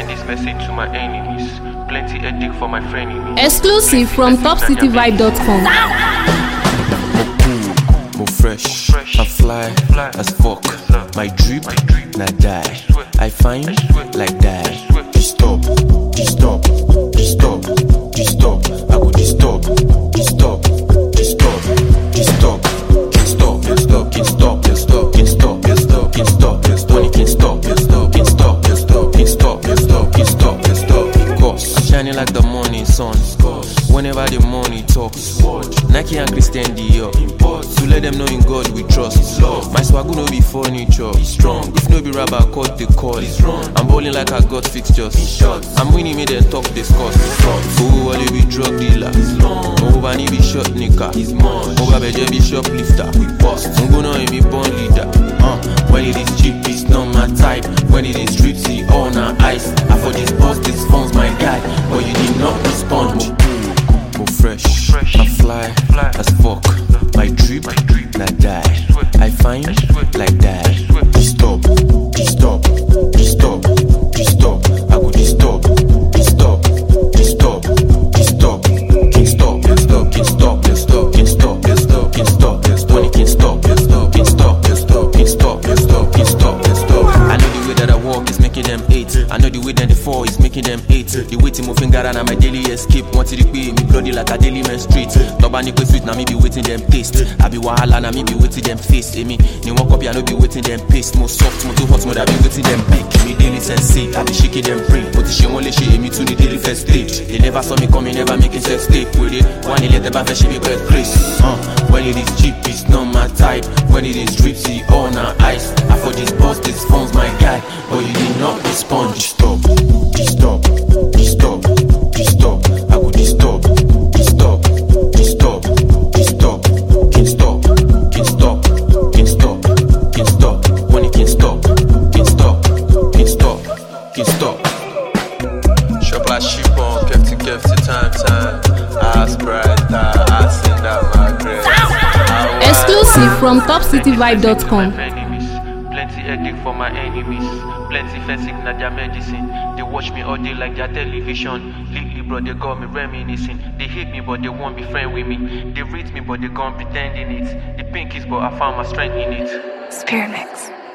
send this message to my enemies. Plenty headache for my frenemies. Exclusive from topcityvibe.com. More fresh, I fly as fuck. My drip, na die. I find like that. Stop. I go stop. Shining like the morning sun. Whenever the money talks, Nike and Christian Dior. To let them know in God we trust. My swag no be furniture. If no be rubber, cut the call. I'm balling like I got fixtures. I'm winning, me then talk discuss. Who will be drug dealer? Over ni be shot nigga. Over beje be shoplifter. We bust. Mungo no me born leader. When it is cheap, it's not my type. When it is dripsy, all na ice. I for this boss, this phone's my guy. But you did not respond. More fresh, I fly as fuck. My drip, na die. I find like that. Stop. I go stop. I know the way that I walk is making them hate. I know the way that they fall is making them hate. The way to move finger and my daily escape. Want to pay me bloody like a daily menstruate. Nobody go sweet, now me be waiting them taste. I be wahala, now me be waiting them face. Me, ni one copy, I know be waiting them paste. More soft, more too hot, more that be waiting them bake. Me daily sensei, I be shaking them brain. But the shame only shame me to the daily first stage. They never saw me coming, never making sex tape with it. One let the bad she be quite crazy. When it is cheap, it's not my type. When it is dripsy, all na ice. I for this boss, this phone's my guy. But you did not respond. Stop. I would stop. Can't stop. When it can't stop. Shop like sheep on, kept time. Ass bright, I send out my grace. Exclusive from topcityvibe.com. Plenty headache for my enemies. Plenty fencing na their medicine. They watch me all day like their television. Lately, bro, they got me reminiscing. They hate me, but they won't be friend with me. They rate me, but they gone pretending it. The pink is, but I found my strength in it. Spirit Mix.